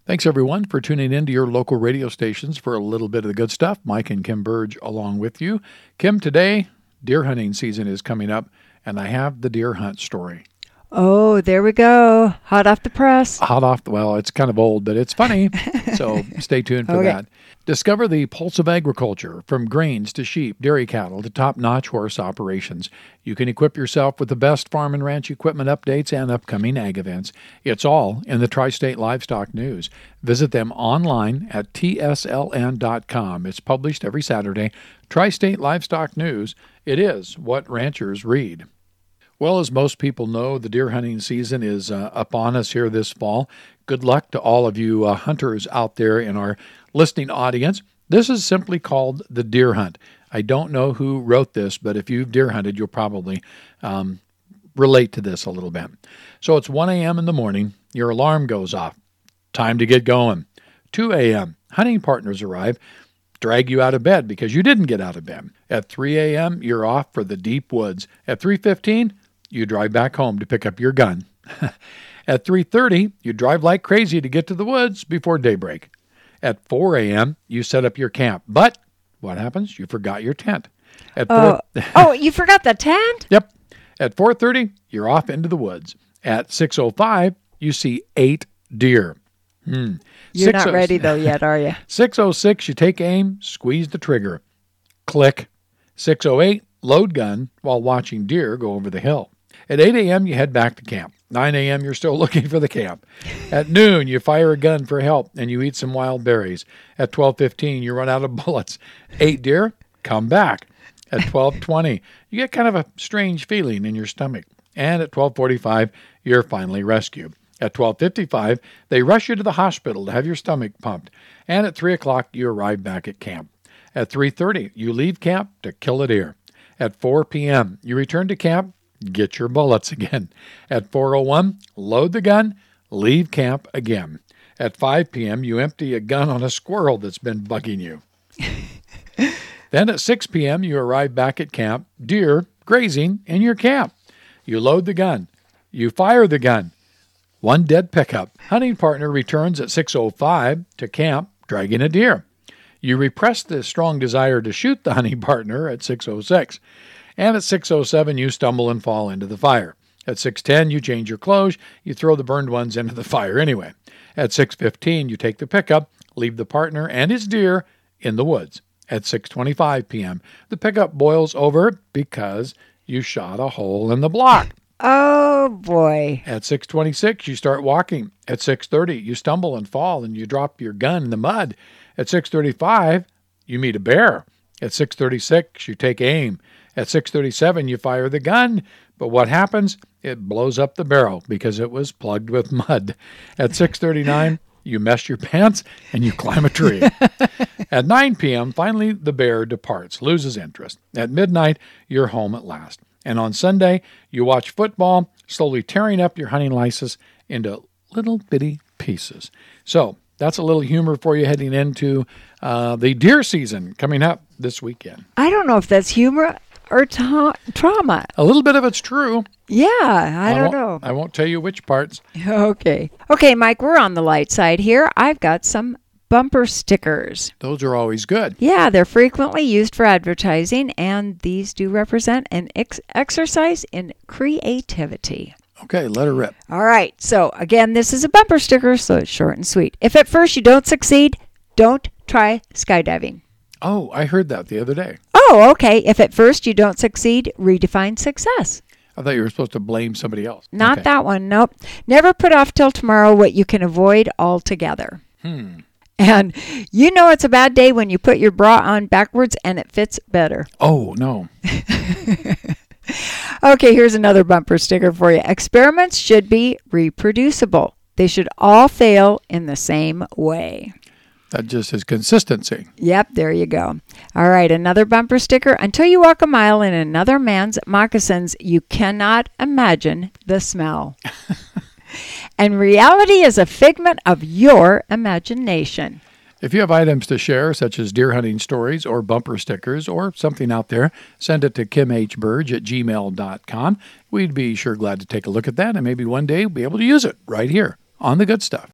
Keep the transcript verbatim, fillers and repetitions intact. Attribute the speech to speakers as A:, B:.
A: Thanks, everyone, for tuning in to your local radio stations for a little bit of the good stuff. Mike and Kim Burge along with you. Kim, today, deer hunting season is coming up, and I have the deer hunt story.
B: Oh, there we go. Hot off the press.
A: Hot off the, well, it's kind of old, but it's funny, so stay tuned for
B: Okay.
A: that. Discover the pulse of agriculture, from grains to sheep, dairy cattle to top-notch horse operations. You can equip yourself with the best farm and ranch equipment updates and upcoming ag events. It's all in the Tri-State Livestock News. Visit them online at T S L N dot com. It's published every Saturday. Tri-State Livestock News. It is what ranchers read. Well, as most people know, the deer hunting season is uh, upon us here this fall. Good luck to all of you uh, hunters out there in our listening audience. This is simply called the deer hunt. I don't know who wrote this, but if you've deer hunted, you'll probably um, relate to this a little bit. So it's one a.m. in the morning. Your alarm goes off. Time to get going. two a.m. Hunting partners arrive, drag you out of bed because you didn't get out of bed. At three a.m., you're off for the deep woods. At three fifteen, you drive back home to pick up your gun. At three thirty, you drive like crazy to get to the woods before daybreak. At four a.m., you set up your camp. But what happens? You forgot your tent. At
B: Oh, oh, you forgot the tent?
A: Yep. At four thirty, you're off into the woods. At six oh five, you see eight deer. Hmm.
B: You're not
A: six oh
B: ready, though, yet, are you?
A: six oh six, you take aim, squeeze the trigger. Click. six oh eight, load gun while watching deer go over the hill. At eight a.m., you head back to camp. nine a.m., you're still looking for the camp. At noon, you fire a gun for help and you eat some wild berries. At twelve fifteen, you run out of bullets. Eight deer, come back. At twelve twenty, you get kind of a strange feeling in your stomach. And at twelve forty-five, you're finally rescued. At twelve fifty-five, they rush you to the hospital to have your stomach pumped. And at three o'clock, you arrive back at camp. At three thirty, you leave camp to kill a deer. At four p.m., you return to camp, get your bullets again. At four oh one, load the gun, leave camp again. At five p.m., you empty a gun on a squirrel that's been bugging you. Then at six p.m., you arrive back at camp, deer grazing in your camp. You load the gun. You fire the gun. One dead pickup. Hunting partner returns at six oh five to camp, dragging a deer. You repress the strong desire to shoot the hunting partner at six oh six. And at six oh seven, you stumble and fall into the fire. At six ten, you change your clothes. You throw the burned ones into the fire anyway. At six fifteen, you take the pickup, leave the partner and his deer in the woods. At six twenty-five p.m., the pickup boils over because you shot a hole in the block.
B: Oh, boy.
A: At six twenty-six, you start walking. At six thirty, you stumble and fall and you drop your gun in the mud. At six thirty-five, you meet a bear. At six thirty-six, you take aim. At six thirty-seven, you fire the gun. But what happens? It blows up the barrel because it was plugged with mud. At six thirty-nine, you mess your pants and you climb a tree. At nine p.m., finally the bear departs, loses interest. At midnight, you're home at last. And on Sunday, you watch football, slowly tearing up your hunting license into little bitty pieces. So that's a little humor for you heading into uh, the deer season coming up this weekend.
B: I don't know if that's humor or ta- trauma.
A: A little bit of it's true.
B: Yeah, I, don't
A: won't,
B: know.
A: I won't tell you which parts.
B: Okay. Okay, Mike, we're on the light side here. I've got some bumper stickers.
A: Those are always good.
B: Yeah, they're frequently used for advertising, and these do represent an ex- exercise in creativity.
A: Okay, let her rip.
B: All right. So, again, this is a bumper sticker, so it's short and sweet. If at first you don't succeed, don't try skydiving.
A: Oh, I heard that the other day.
B: Oh, okay. If at first you don't succeed, redefine success.
A: I thought you were supposed to blame somebody else.
B: Not
A: Okay.
B: that one. Nope. Never put off till tomorrow what you can avoid altogether.
A: Hmm.
B: And you know it's a bad day when you put your bra on backwards and it fits better.
A: Oh, no.
B: Okay, here's another bumper sticker for you. Experiments should be reproducible. They should all fail in the same way.
A: That just is consistency.
B: Yep, there you go. All right, another bumper sticker. Until you walk a mile in another man's moccasins, you cannot imagine the smell. And reality is a figment of your imagination.
A: If you have items to share, such as deer hunting stories or bumper stickers or something out there, send it to kim h burge at gmail dot com. We'd be sure glad to take a look at that, and maybe one day be able to use it right here on The Good Stuff.